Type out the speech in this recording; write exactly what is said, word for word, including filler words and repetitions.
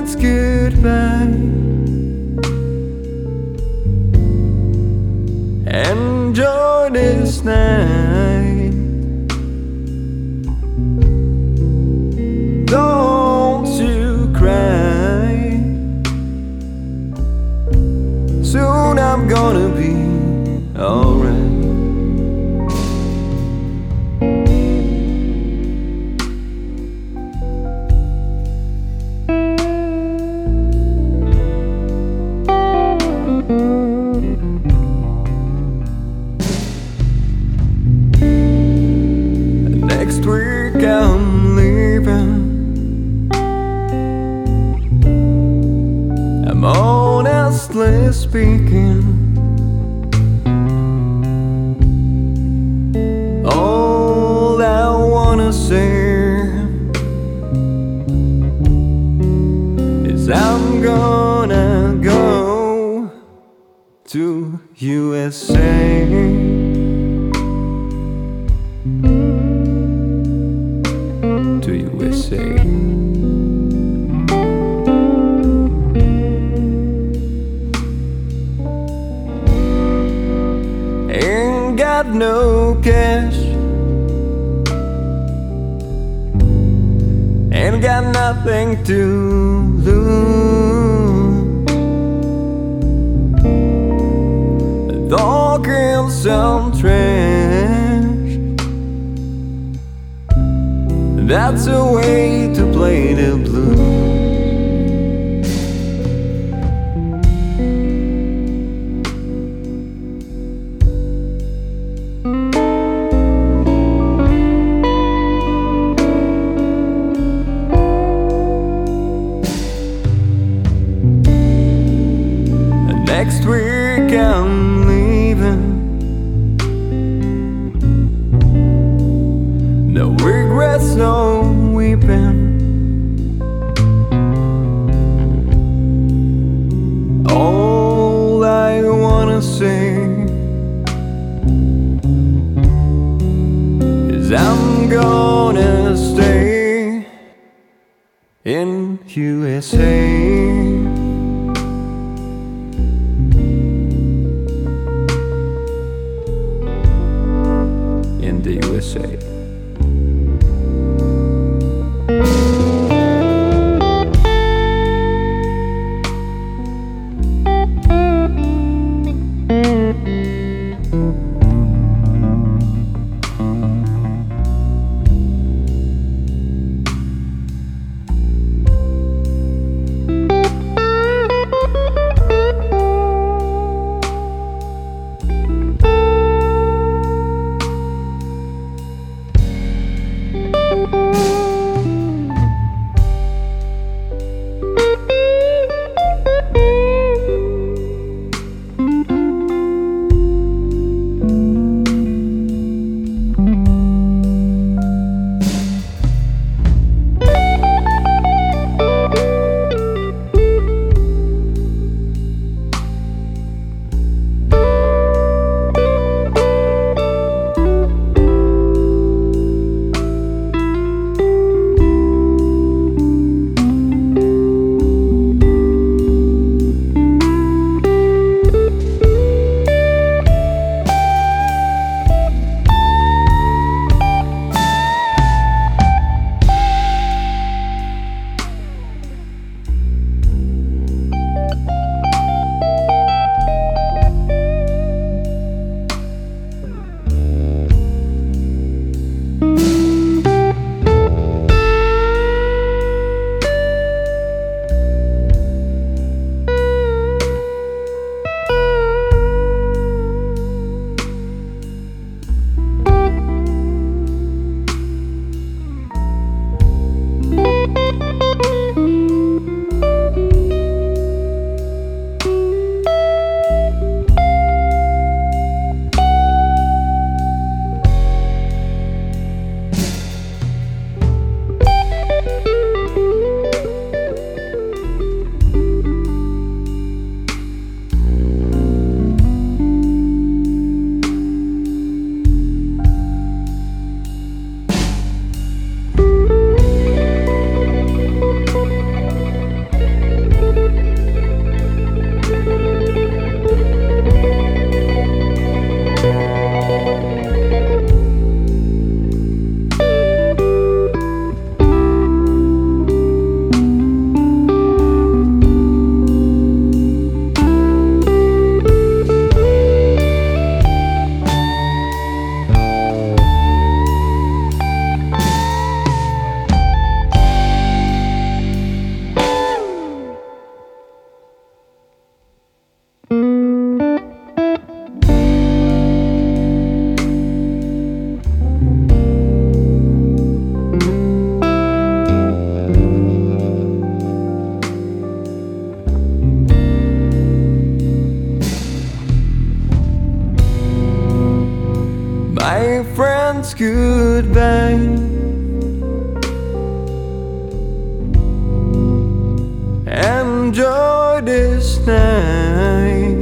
that's goodbye. Enjoy this night. Don't you cry. Soon I'm gonna be alright. Next week I'm leaving. I'm honestly speaking, all I wanna say is I'm gonna go to U S A. To U S A. Ain't got no cash, ain't got nothing to lose. Talking some trash, that's a way to play the blues. Next week I'm leaving. No regrets, no weeping. All I wanna say is I'm gonna stay in U S A. In the U S A. friends goodbye. Enjoy this night.